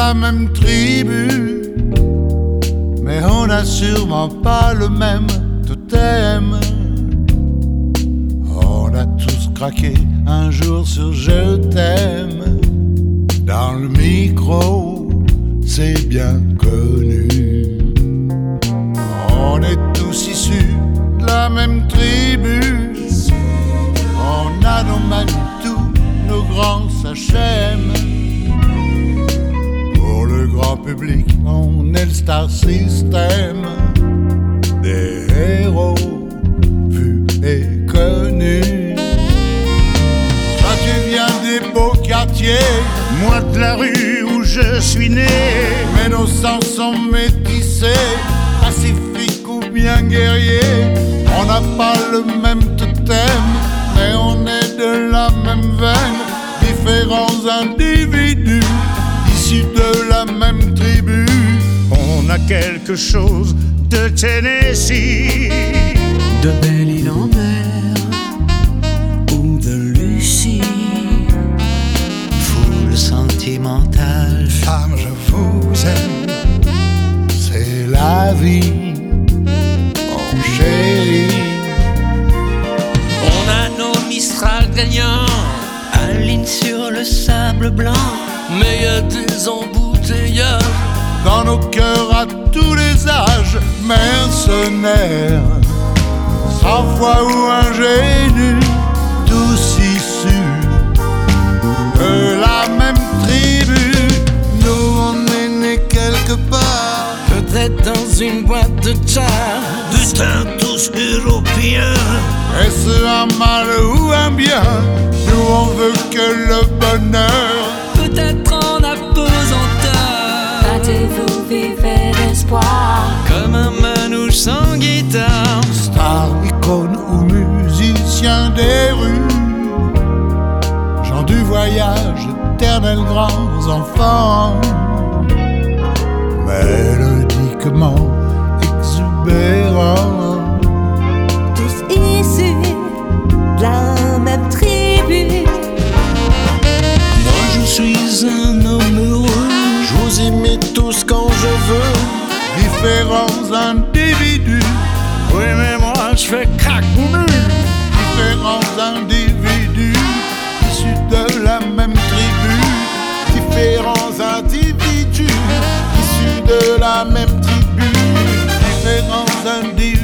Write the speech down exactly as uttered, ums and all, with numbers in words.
la même tribu, mais on n'a sûrement pas le même totem. On a tous craqué un jour sur je t'aime. Dans le micro, c'est bien connu. On est tous issus de la même tribu. On a nos Manitou, nos grands H M. Pour le grand public, on est le star system. Des héros vus et connus. Toi tu viens des beaux quartiers, moi de la rue où je suis né. mais nos sangs sont métissés, pacifiques ou bien guerriers. On n'a pas le même totem, mais on est de la même veine. Différents individus, issus de la même tribu. On a quelque chose de Tennessee, de Belle-Île-en-Mer ou de Lucie. Foule sentimentale, Femme, je vous aime, c'est la vie, mon chéri. on a nos Mistral gagnants, alignent sur le sable blanc. Mais y a des embouteillages Dans nos cœurs à tous les âges, mercenaires, sans foi ou ingénus, tous issus de la même tribu. Nous on est nés quelque part, peut-être dans une boîte de jazz. putain tous européens. est-ce un mal ou un bien? Nous on veut que le bonheur. Peut-être en apesanteur, Battez-vous, vivez d'espoir. comme un manouche sans guitare. Star, icône ou musicien des rues, gens du voyage, éternels grands enfants, mélodiquement exubérants. Tous issus de la même tribu. Moi je suis un homme heureux, je vous imite tous quand je veux. Différents individus, Oui mais moi je fais crack. différents individus, issus de la même tribu. Différents individus, issus de la même tribu. Différents individus.